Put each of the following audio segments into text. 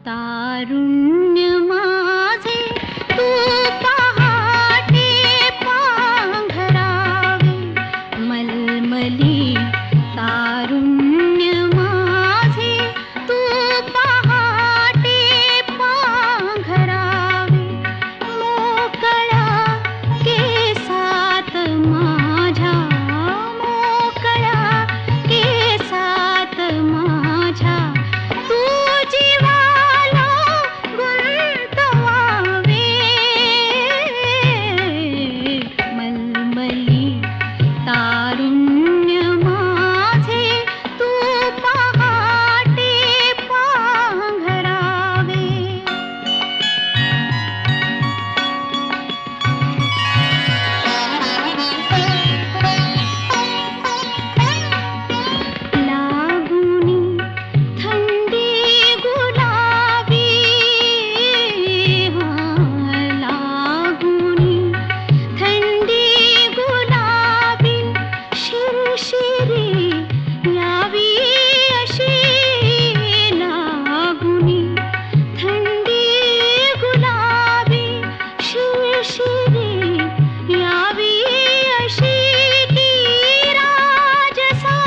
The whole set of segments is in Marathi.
तारुण्य माझे तू पहाटे पांघरावे मलमली तारुण्य माझे तू पहाटे पांघरावे मोकळ्या केसात माझ्या मोकळ्या केसात माझ्या तू जीवाला गुंतवावे मलमली तारुण्य माझे तू पहाटे पांघरावे लागुनी थंडी गुलाबी लागुनी थंडी गुलाबी शिरशिरी यावी अशी लागुनी थंडी गुलाबी शिरशिरी यावी अशी की राजसा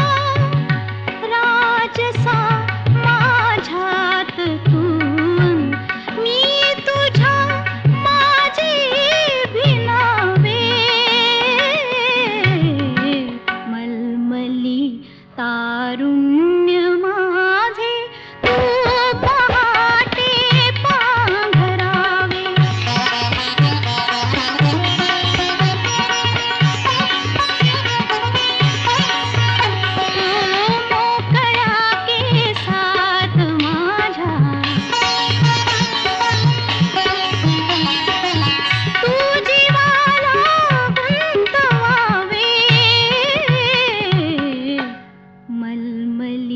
राजसा माझ्यात तू मी तुझ्या माझी भिनावे मलमली तारुण्य माझे तू पहाटे पांघरावे मोकळ्या केसात माझ्या तू जीवाला गुंतवावे मलमली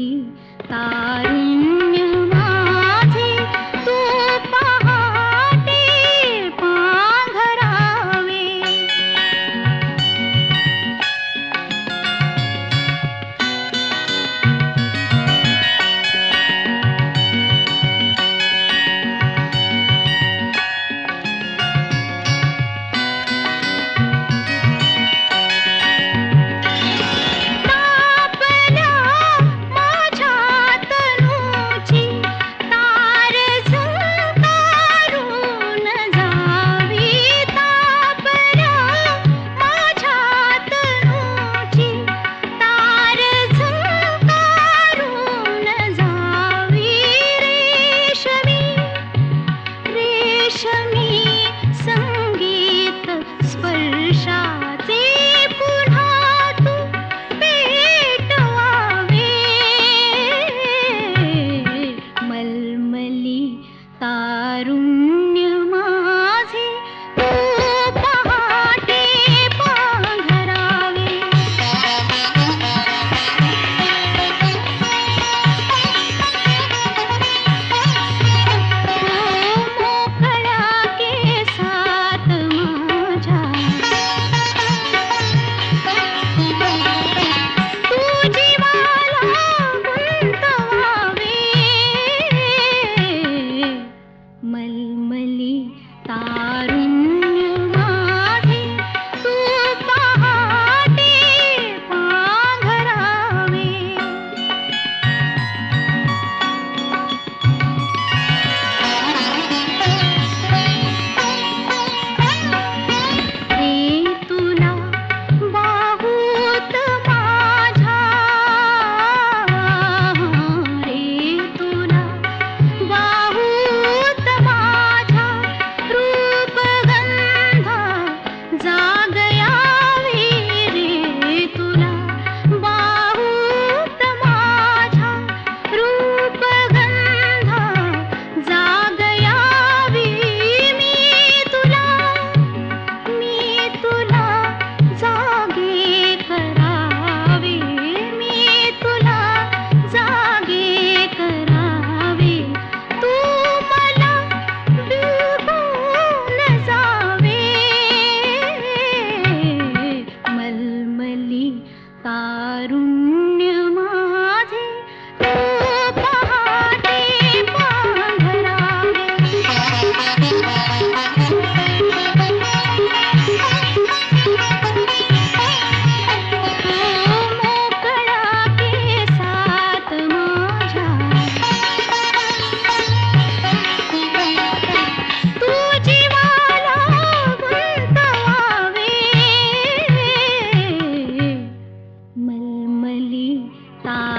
तारुण्य